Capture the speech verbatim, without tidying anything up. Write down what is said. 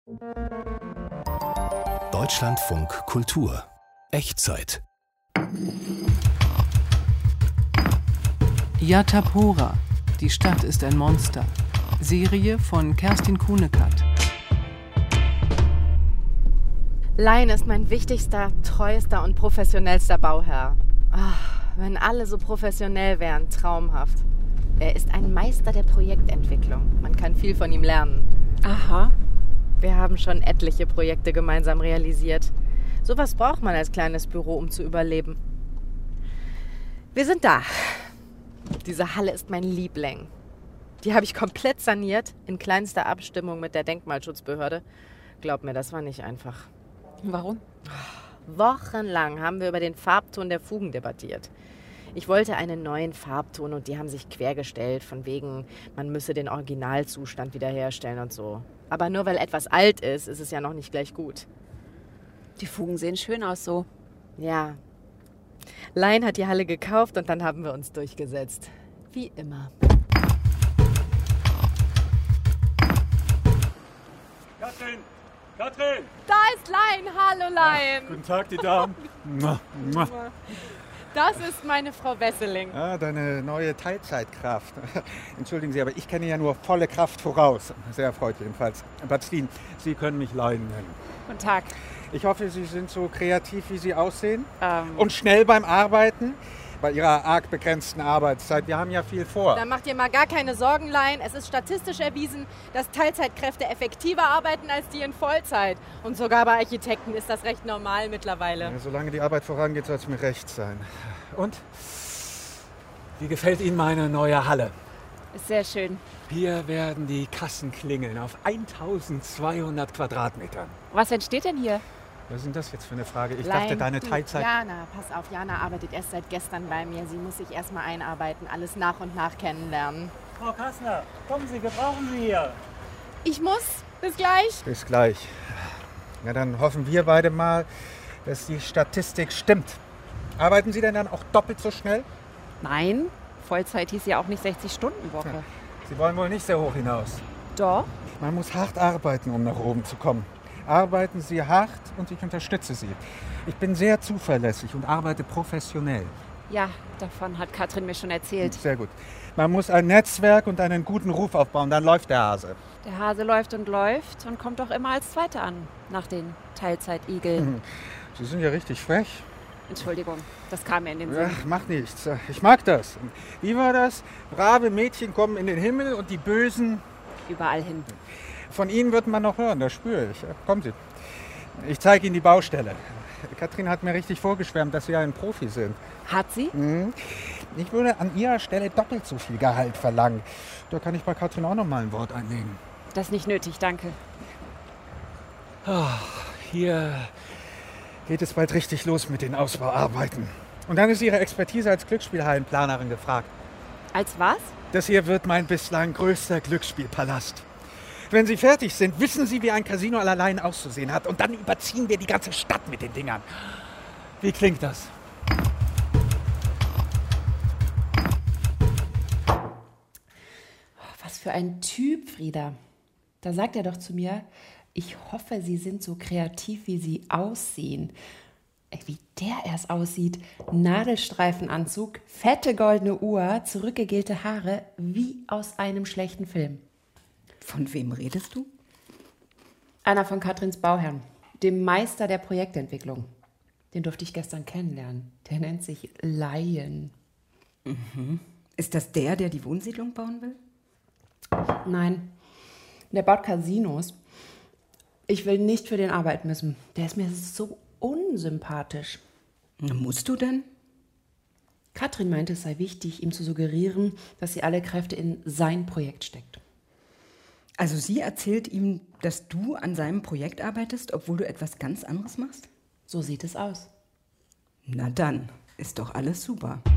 Deutschlandfunk Kultur. Echtzeit. Yatapora. Die Stadt ist ein Monster. Serie von Kerstin Kuhnekert. Laien ist mein wichtigster, treuester und professionellster Bauherr. Ach, wenn alle so professionell wären, traumhaft. Er ist ein Meister der Projektentwicklung. Man kann viel von ihm lernen. Aha. Wir haben schon etliche Projekte gemeinsam realisiert. Sowas braucht man als kleines Büro, um zu überleben. Wir sind da. Diese Halle ist mein Liebling. Die habe ich komplett saniert, in kleinster Abstimmung mit der Denkmalschutzbehörde. Glaub mir, das war nicht einfach. Warum? Wochenlang haben wir über den Farbton der Fugen debattiert. Ich wollte einen neuen Farbton und die haben sich quergestellt, von wegen, man müsse den Originalzustand wiederherstellen und so. Aber nur weil etwas alt ist, ist es ja noch nicht gleich gut. Die Fugen sehen schön aus so. Ja. Laien hat die Halle gekauft und dann haben wir uns durchgesetzt. Wie immer. Katrin! Katrin! Da ist Laien! Hallo Laien! Guten Tag, die Damen. Das ist meine Frau Wesseling. Ah, deine neue Teilzeitkraft. Entschuldigen Sie, aber ich kenne ja nur volle Kraft voraus. Sehr erfreut jedenfalls. Batzlin, Sie können mich Laien nennen. Guten Tag. Ich hoffe, Sie sind so kreativ, wie Sie aussehen. Ähm. Und schnell beim Arbeiten. Bei Ihrer arg begrenzten Arbeitszeit. Wir haben ja viel vor. Da macht ihr mal gar keine Sorgen, Laien. Es ist statistisch erwiesen, dass Teilzeitkräfte effektiver arbeiten als die in Vollzeit. Und sogar bei Architekten ist das recht normal mittlerweile. Ja, solange die Arbeit vorangeht, soll es mir recht sein. Und? Wie gefällt Ihnen meine neue Halle? Ist sehr schön. Hier werden die Kassen klingeln auf eintausendzweihundert Quadratmetern. Was entsteht denn hier? Was ist denn das jetzt für eine Frage? Ich Laien, dachte, deine du, Teilzeit... Jana, pass auf, Jana arbeitet erst seit gestern bei mir. Sie muss sich erst mal einarbeiten, alles nach und nach kennenlernen. Frau Kassner, kommen Sie, wir brauchen Sie hier. Ich muss. Bis gleich. Bis gleich. Ja, dann hoffen wir beide mal, dass die Statistik stimmt. Arbeiten Sie denn dann auch doppelt so schnell? Nein, Vollzeit hieß ja auch nicht sechzig-Stunden-Woche. Ja. Sie wollen wohl nicht sehr hoch hinaus. Doch. Man muss hart arbeiten, um nach oben zu kommen. Arbeiten Sie hart und ich unterstütze Sie. Ich bin sehr zuverlässig und arbeite professionell. Ja, davon hat Katrin mir schon erzählt. Sehr gut. Man muss ein Netzwerk und einen guten Ruf aufbauen, dann läuft der Hase. Der Hase läuft und läuft und kommt doch immer als Zweiter an, nach den Teilzeitigeln. Sie sind ja richtig frech. Entschuldigung, das kam mir in den Sinn. Ach, macht nichts. Ich mag das. Wie war das? Brave Mädchen kommen in den Himmel und die Bösen... Überall hin. Von Ihnen wird man noch hören, das spüre ich. Kommen Sie. Ich zeige Ihnen die Baustelle. Katrin hat mir richtig vorgeschwärmt, dass Sie ein Profi sind. Hat sie? Mhm. Ich würde an Ihrer Stelle doppelt so viel Gehalt verlangen. Da kann ich bei Katrin auch noch mal ein Wort einlegen. Das ist nicht nötig, danke. Oh, hier geht es bald richtig los mit den Ausbauarbeiten. Und dann ist Ihre Expertise als Glücksspielhallenplanerin gefragt. Als was? Das hier wird mein bislang größter Glücksspielpalast. Wenn Sie fertig sind, wissen Sie, wie ein Casino allein auszusehen hat. Und dann überziehen wir die ganze Stadt mit den Dingern. Wie klingt das? Was für ein Typ, Frieda. Da sagt er doch zu mir, ich hoffe, Sie sind so kreativ, wie Sie aussehen. Ey, wie der erst aussieht. Nadelstreifenanzug, fette goldene Uhr, zurückgegelte Haare, wie aus einem schlechten Film. Von wem redest du? Einer von Katrins Bauherren, dem Meister der Projektentwicklung. Den durfte ich gestern kennenlernen. Der nennt sich Laien. Mhm. Ist das der, der die Wohnsiedlung bauen will? Nein, der baut Casinos. Ich will nicht für den arbeiten müssen. Der ist mir so unsympathisch. Musst du denn? Katrin meinte, es sei wichtig, ihm zu suggerieren, dass sie alle Kräfte in sein Projekt steckt. Also sie erzählt ihm, dass du an seinem Projekt arbeitest, obwohl du etwas ganz anderes machst? So sieht es aus. Na dann, ist doch alles super.